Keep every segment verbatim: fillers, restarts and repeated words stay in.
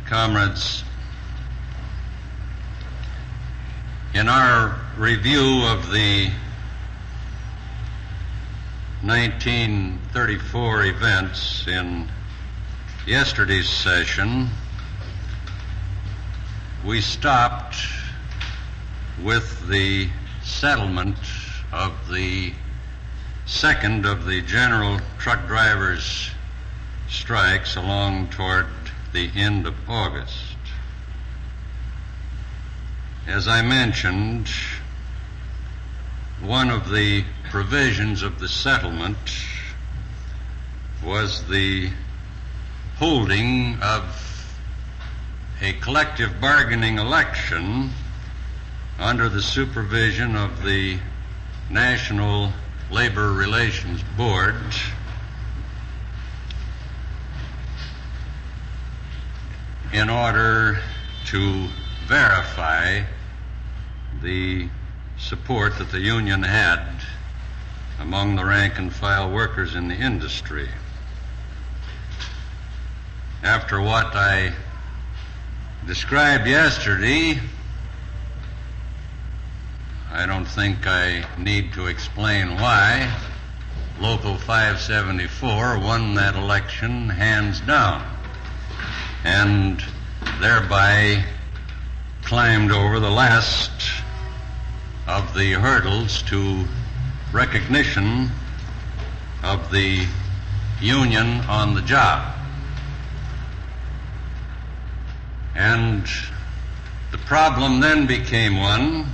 Comrades, in our review of the nineteen thirty-four events in yesterday's session, we stopped with the settlement of the second of the general truck drivers' strikes along toward the end of August. As I mentioned, one of the provisions of the settlement was the holding of a collective bargaining election under the supervision of the National Labor Relations Board in order to verify the support that the union had among the rank and file workers in the industry. After what I described yesterday, I don't think I need to explain why Local five seventy-four won that election hands down and thereby climbed over the last of the hurdles to recognition of the union on the job. And the problem then became one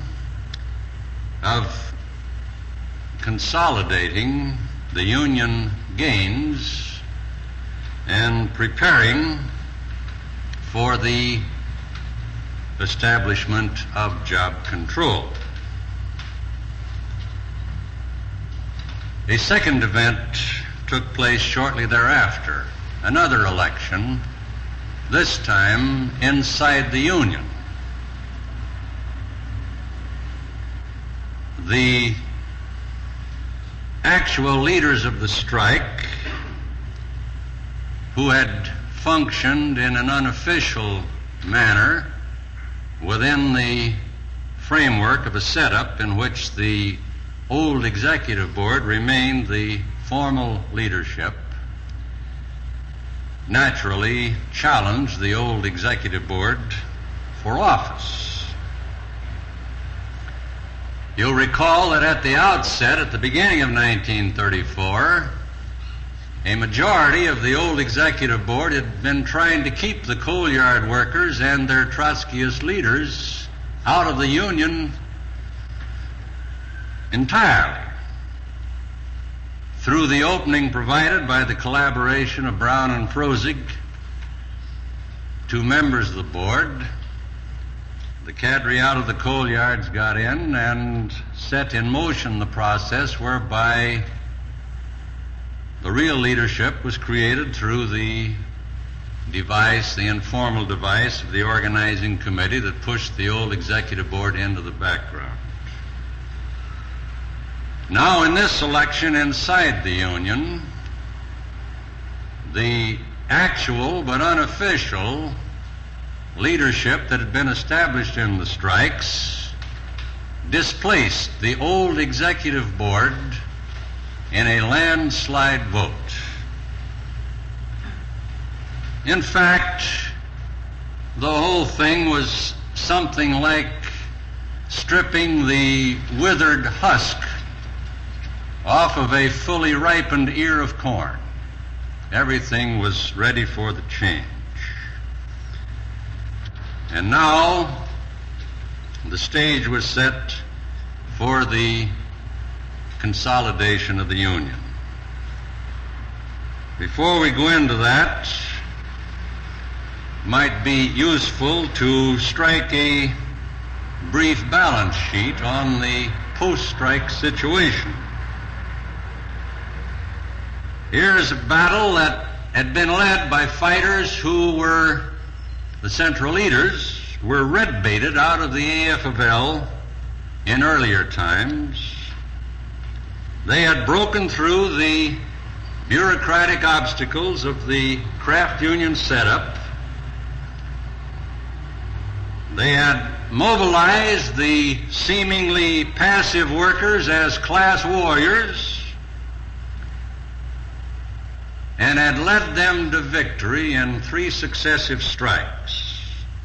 of consolidating the union gains and preparing for the establishment of job control. A second event took place shortly thereafter, another election, this time inside the union. The actual leaders of the strike, who had functioned in an unofficial manner within the framework of a setup in which the old executive board remained the formal leadership, naturally challenged the old executive board for office. You'll recall that at the outset, at the beginning of nineteen thirty-four, a majority of the old executive board had been trying to keep the coal yard workers and their Trotskyist leaders out of the union entirely through the opening provided by the collaboration of Brown and Frozig, two members of the board. The cadre out of the coal yards got in and set in motion the process whereby the real leadership was created through the device, the informal device of the organizing committee that pushed the old executive board into the background. Now, in this election inside the union, the actual but unofficial leadership that had been established in the strikes displaced the old executive board in a landslide vote. In fact, the whole thing was something like stripping the withered husk off of a fully ripened ear of corn. Everything was ready for the change. And now the stage was set for the consolidation of the union. Before we go into that, it might be useful to strike a brief balance sheet on the post-strike situation. Here is a battle that had been led by fighters who were, the central leaders, were red-baited out of the A F of L in earlier times. They had broken through the bureaucratic obstacles of the craft union setup They had mobilized the seemingly passive workers as class warriors and had led them to victory in three successive strikes.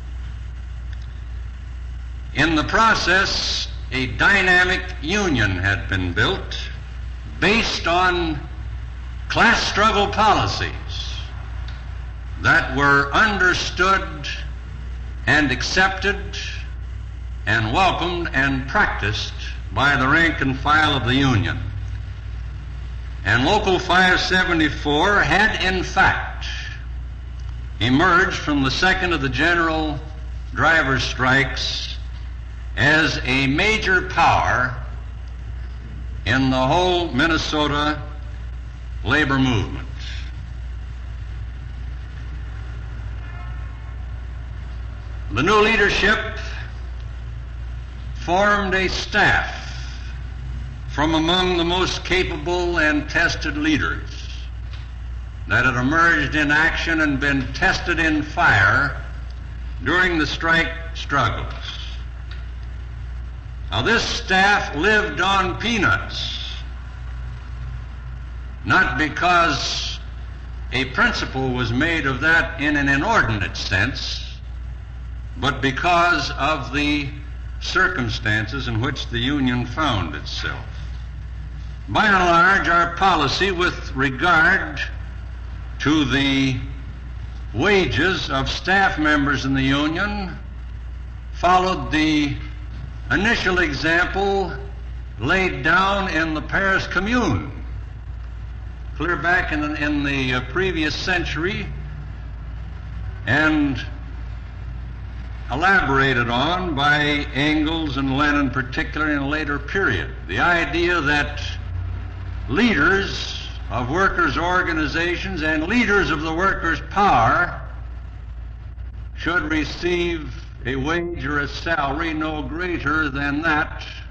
In the process, a dynamic union had been built based on class struggle policies that were understood and accepted and welcomed and practiced by the rank and file of the Union. And Local five seventy-four had, in fact, emerged from the second of the general drivers' strikes as a major power in the whole Minnesota labor movement. The new leadership formed a staff from among the most capable and tested leaders that had emerged in action and been tested in fire during the strike struggles. Now, this staff lived on peanuts, not because a principle was made of that in an inordinate sense, but because of the circumstances in which the Union found itself. By and large, our policy with regard to the wages of staff members in the Union followed the initial example laid down in the Paris Commune, clear back in the, in the uh, previous century, and elaborated on by Engels and Lenin, particularly in a later period. The idea that leaders of workers' organizations and leaders of the workers' power should receive a wage or a salary no greater than that